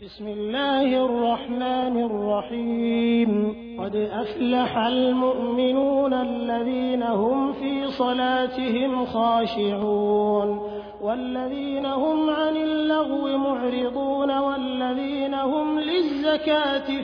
بسم الله الرحمن الرحيم قد أفلح المؤمنون الذين هم في صلاتهم خاشعون والذين هم عن اللغو معرضون والذين هم للزكاة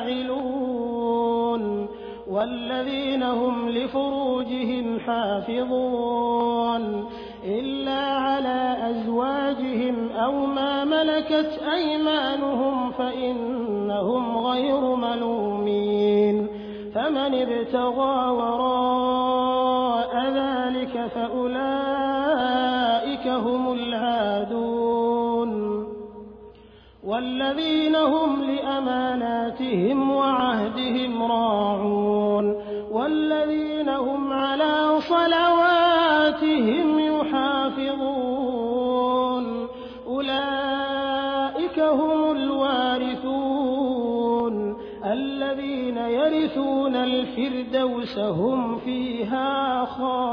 فاعلون والذين هم لفروجهم حافظون إلا على أزواجهم أو ما ملكت أيمانهم فإنهم غير ملومين فمن ابتغى وراء ذلك فأولئك هم العادون والذين هم لأماناتهم وعهدهم راعون والذين هم على صلواتهم يحافظون أولئك هم الوارثون الذين يرثون الفردوس هم فيها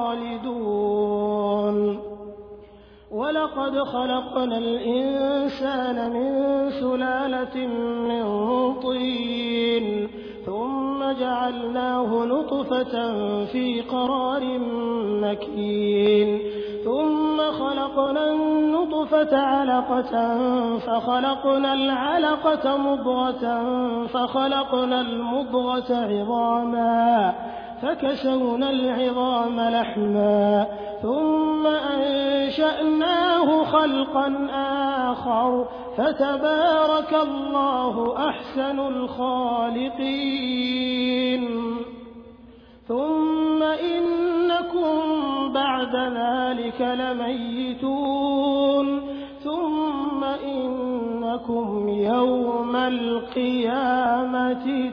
خالدون ولقد خلقنا الإنسان من سلالة من طين ثم جعلناه نطفة في قرار مكين ثم خلقنا النطفة علقة فخلقنا العلقة مضغة فخلقنا المضغة عظاما فكسونا العظام لحما ثم أنشأناه خلقا آخر فتبارك الله أحسن الخالقين ثم إنكم بعد ذلك لميتون ثم إنكم يوم القيامة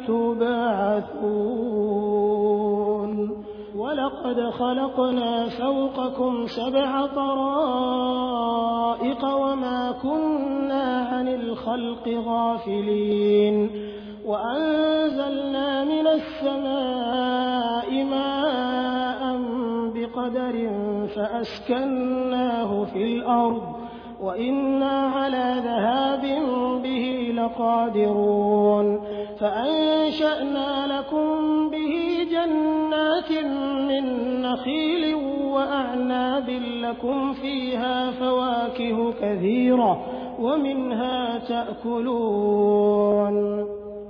تبعثون ولقد خلقنا فوقكم 7 طرائق وما كنا عن الخلق غافلين وأنزلنا من السماء ماء بقدر فأسكناه في الأرض وإنا على ذهاب به لقادرون فأنشأنا لكم به جنات من نخيل وأعناب لكم فيها فواكه كثيرة ومنها تأكلون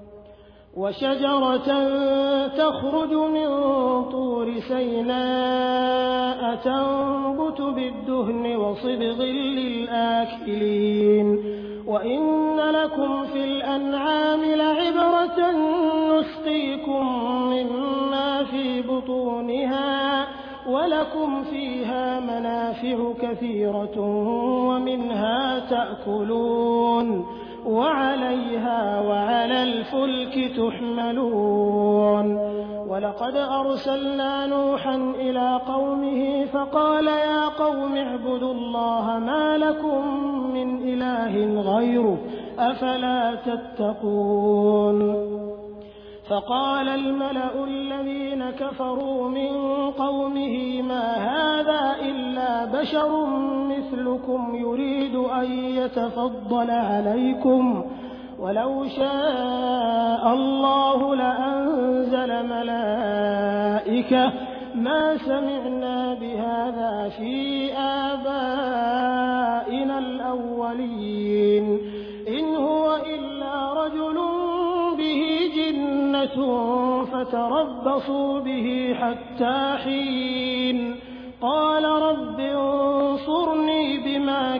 وشجرة تخرج من طور سيناء تنبت بالدهن وصبغ للآكلين وإن لكم في الأنعام لعبرة نسقيكم مما في بطونها ولكم فيها منافع كثيرة ومنها تأكلون وعليها وعلى الفلك تحملون ولقد أرسلنا نوحا إلى قومه فقال يا قوم اعبدوا الله ما لكم من إله غيره أفلا تتقون فقال الملأ الذين كفروا من قومه ما هذا إلا بشر مثلكم يريد أن يتفضل عليكم ولو شاء الله لأنزل ملائكة ما سمعنا بهذا في آبائنا الأولين إن هو إلا رجل به جنة فتربصوا به حتى حين قال رب انصرني بما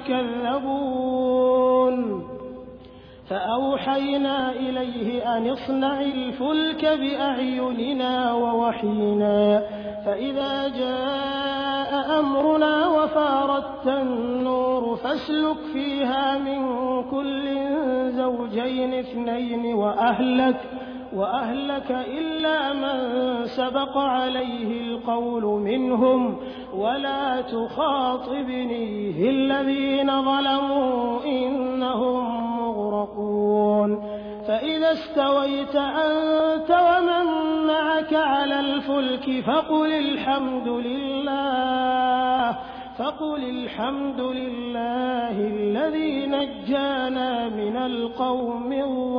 كذبون فأوحينا إليه أن اصنع الفلك بأعيننا ووحينا فإذا جاء أمرنا وفارت النور فاسلك فيها من كل زوجين 2 وأهلك إلا من سبق عليه القول منهم ولا تخاطبني في الذين ظلموا إنهم مغرقون فإذا استويت أنت ومن معك على الفلك فقل الحمد لله فقل الحمد لله الذي نجانا من القوم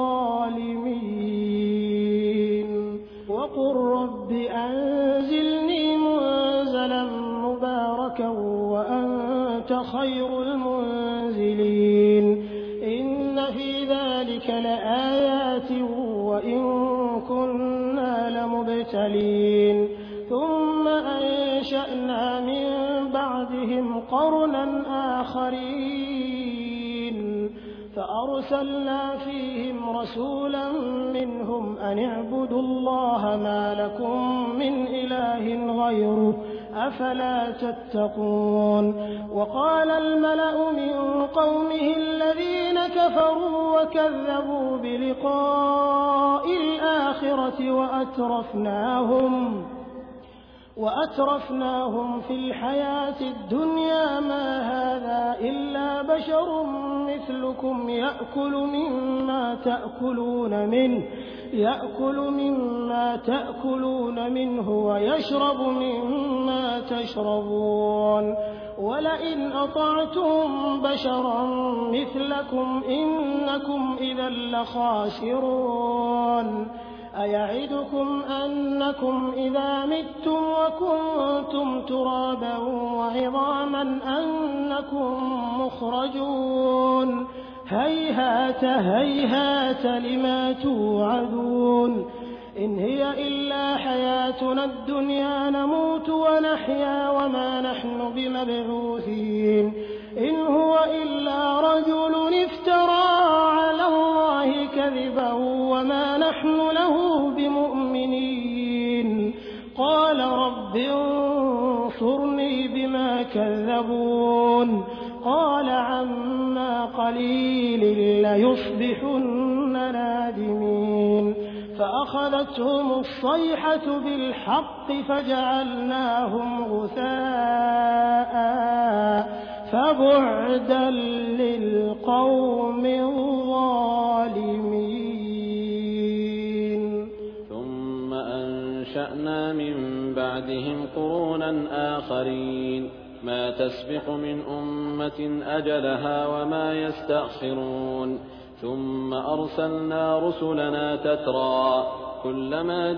الظالمين وقل رب أنزلني منزلا مباركا وأنت خير المنزلين إن في ذلك لآيات وإن كنا لمبتلين ثم أنشأنا من بعدهم قرنا آخرين فأرسلنا فيهم رسولا منهم أن اعبدوا الله ما لكم من إله غيره أفلا تتقون وقال الملأ من قومه الذين كفروا وكذبوا بلقاء الآخرة وأترفناهم في الحياة الدنيا ما هذا إلا بشر مثلكم يأكل مما تأكلون منه ويشرب مما تشربون ولئن أطعتم بشرا مثلكم إنكم إذا لخاسرون أيعدكم أنكم إذا متم وكنتم ترابا وعظاما أنكم مخرجون هيهات هيهات لما توعدون إن هي إلا حياتنا الدنيا نموت ونحيا وما نحن بمبعوثين إن هو إلا رجل افترى على الله كذبا وما نحن له بمؤمنين قال رب انصرني بما كذبون قال عما قليل ليصبحن نادمين فأخذتهم الصيحة بالحق فجعلناهم غثاء فبعدا للقوم الظالمين ثم أنشأنا من بعدهم قرونا آخرين ما تسبق من أمة أجلها وما يستأخرون ثم أرسلنا رسلنا تترى كلما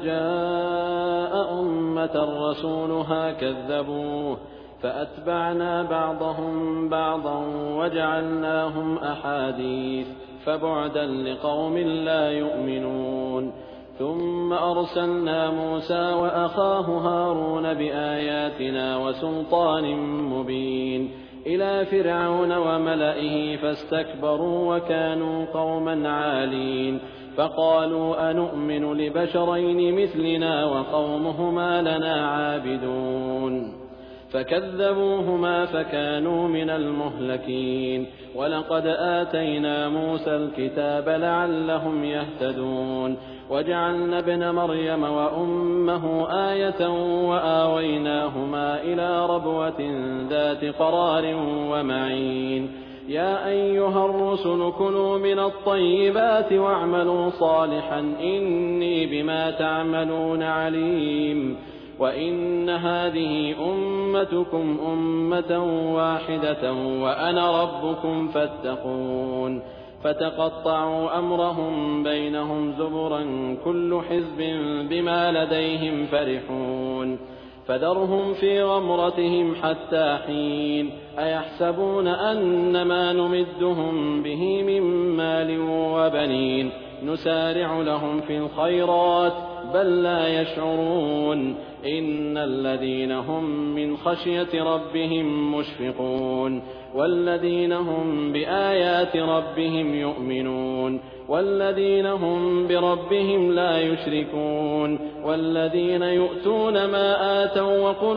جاء أمة رسولها كذبوه فأتبعنا بعضهم بعضا وجعلناهم أحاديث فبعدا لقوم لا يؤمنون ثم أرسلنا موسى وأخاه هارون بآياتنا وسلطان مبين إلى فرعون وملئه فاستكبروا وكانوا قوما عالين فقالوا أنؤمن لبشرين مثلنا وقومهما لنا عابدون فكذبوهما فكانوا من المهلكين ولقد آتينا موسى الكتاب لعلهم يهتدون وجعلنا ابن مريم وأمه آية وآويناهما إلى ربوة ذات قرار ومعين يا أيها الرسل كلوا من الطيبات واعملوا صالحا إني بما تعملون عليم وإن هذه أمتكم أمة واحدة وأنا ربكم فاتقون فتقطعوا أمرهم بينهم زبرا كل حزب بما لديهم فرحون فذرهم في غمرتهم حتى حين أيحسبون أن ما نمدهم به من مال وبنين نسارع لهم في الخيرات بل لا يشعرون إن الذين هم من خشية ربهم مشفقون والذين هم بآيات ربهم يؤمنون والذين هم بربهم لا يشركون والذين يؤتون ما آتوا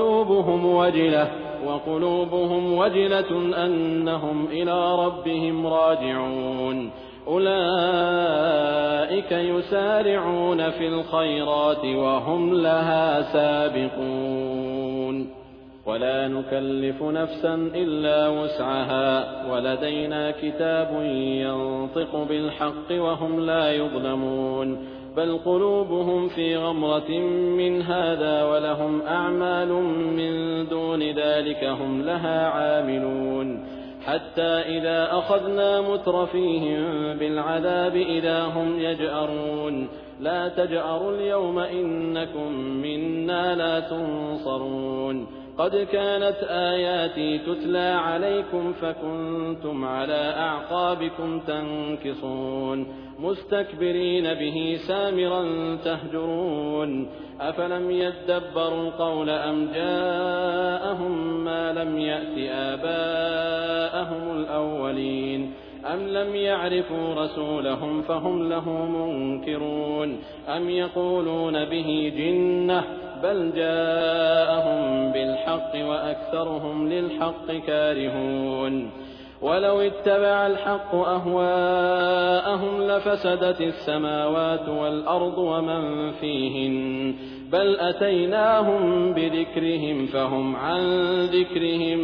وقلوبهم وجلة أنهم إلى ربهم راجعون أولئك يسارعون في الخيرات وهم لها سابقون ولا نكلف نفسا إلا وسعها ولدينا كتاب ينطق بالحق وهم لا يظلمون بل قلوبهم في غمرة من هذا ولهم أعمال من دون ذلك هم لها عاملون حتى إذا أخذنا مترفيهم بالعذاب إذا هم يجأرون لا تجأروا اليوم إنكم منا لا تنصرون قد كانت آياتي تتلى عليكم فكنتم على أعقابكم تنكصون مستكبرين به سامرا تهجرون أفلم يدبروا القول أم جاءهم ما لم يأت آباءهم الأولين أم لم يعرفوا رسولهم فهم له منكرون أم يقولون به جنة بل جاءهم بالحق وأكثرهم للحق كارهون ولو اتبع الحق أهواءهم لفسدت السماوات والأرض ومن فيهن بل أتيناهم بذكرهم فهم عن ذكرهم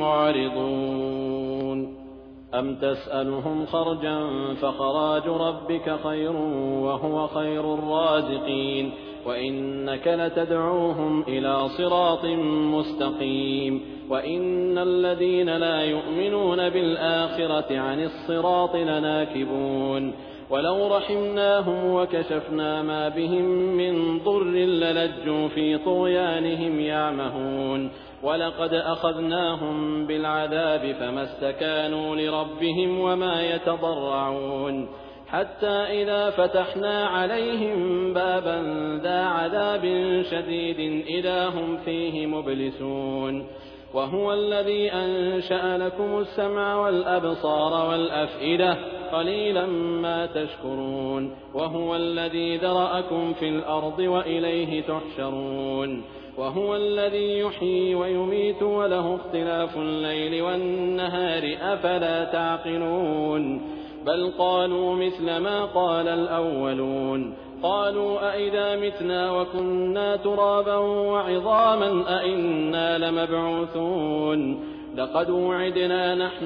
معرضون أم تسألهم خرجا فخراج ربك خير وهو خير الرازقين وإنك لتدعوهم إلى صراط مستقيم وإن الذين لا يؤمنون بالآخرة عن الصراط لناكبون ولو رحمناهم وكشفنا ما بهم من ضر للجوا في طغيانهم يعمهون ولقد أخذناهم بالعذاب فما استكانوا لربهم وما يتضرعون حتى إذا فتحنا عليهم بابا ذا عذاب شديد إذا هم فيه مبلسون وهو الذي أنشأ لكم السمع والأبصار والأفئدة قليلا ما تشكرون وهو الذي ذرأكم في الأرض وإليه تحشرون وهو الذي يحيي ويميت وله اختلاف الليل والنهار أفلا تعقلون بل قالوا مثل ما قال الأولون قالوا أئذا متنا وكنا ترابا وعظاما أئنا لمبعوثون لقد وعدنا نحن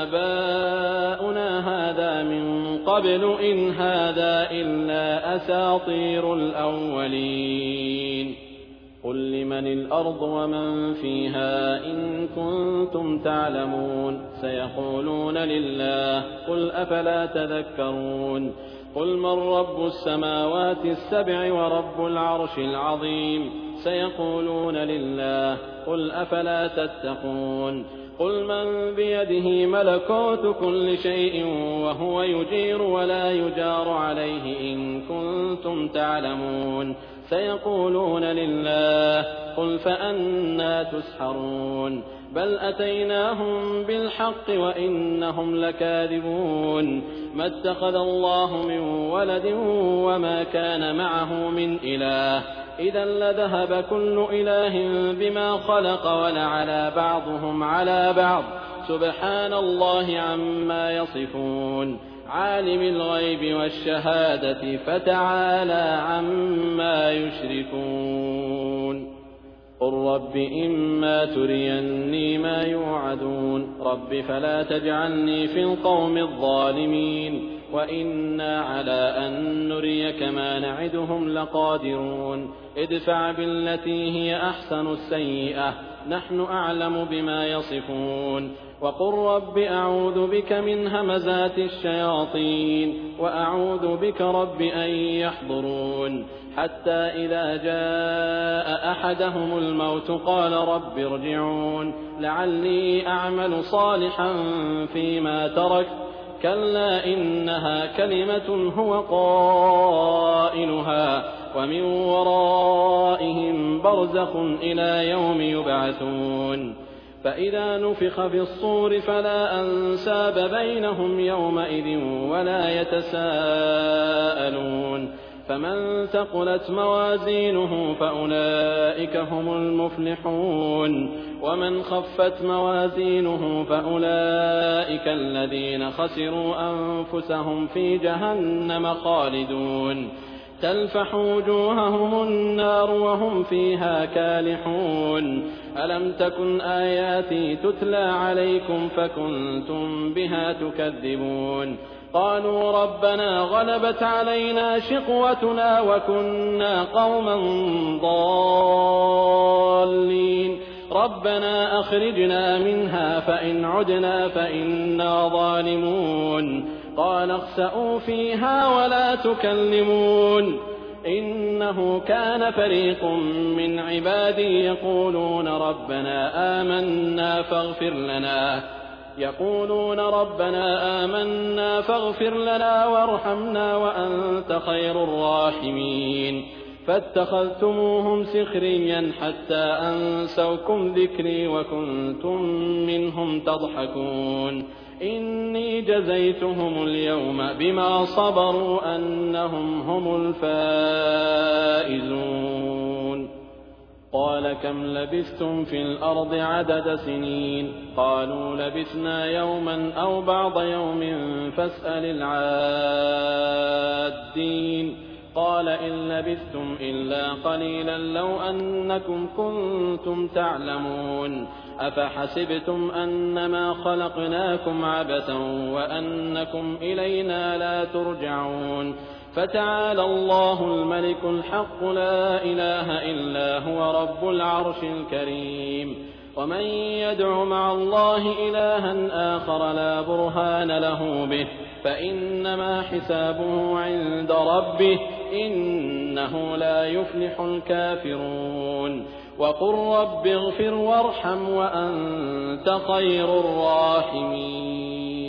وآباؤنا هذا من قبل إن هذا إلا أساطير الأولين قل لمن الأرض ومن فيها إن كنتم تعلمون سيقولون لله قل أفلا تذكرون قل من رب السماوات السبع ورب العرش العظيم سيقولون لله قل أفلا تتقون قل من بيده ملكوت كل شيء وهو يجير ولا يجار عليه إن كنتم تعلمون سيقولون لله قل فأنى تسحرون بل أتيناهم بالحق وإنهم لكاذبون ما اتخذ الله من ولد وما كان معه من إله إذا لذهب كل إله بما خلق ولعلى بعضهم على بعض سبحان الله عما يصفون عالم الغيب والشهادة فتعالى عما يشركون قل رب إما تريني ما يوعدون رب فلا تجعلني في القوم الظالمين وإنا على أن نريك ما نعدهم لقادرون ادفع بالتي هي أحسن السيئة نحن أعلم بما يصفون وقل رب أعوذ بك من همزات الشياطين وأعوذ بك رب أن يحضرون حتى إذا جاء أحدهم الموت قال رب ارجعون لعلي أعمل صالحا فيما تركت كلا إنها كلمة هو قائلها ومن ورائهم برزخ إلى يوم يبعثون فإذا نفخ في الصور فلا أنساب بينهم يومئذ ولا يتساءلون فمن ثقلت موازينه فأولئك هم المفلحون ومن خفت موازينه فأولئك الذين خسروا أنفسهم في جهنم خالدون تلفح وجوههم النار وهم فيها كالحون ألم تكن آياتي تتلى عليكم فكنتم بها تكذبون قالوا ربنا غلبت علينا شقوتنا وكنا قوما ضالين ربنا أخرجنا منها فإن عدنا فإنا ظالمون قال اخسئوا فيها ولا تكلمون إنه كان فريق من عبادي يقولون ربنا آمنا فاغفر لنا وارحمنا وأنت خير الراحمين فاتخذتموهم سخريا حتى أنسوكم ذكري وكنتم منهم تضحكون إني جزيتهم اليوم بما صبروا أنهم هم الفائزون قال كم لبثتم في الأرض عدد سنين قالوا لبثنا يوما أو بعض يوم فاسأل العادين قال إن لبثتم إلا قليلا لو أنكم كنتم تعلمون أفحسبتم أنما خلقناكم عبثا وأنكم إلينا لا ترجعون فتعالى الله الملك الحق لا إله إلا هو رب العرش الكريم ومن يدع مع الله إلها آخر لا برهان له به فإنما حسابه عند ربه إنه لا يفلح الكافرون وقل رب اغفر وارحم وأنت خير الراحمين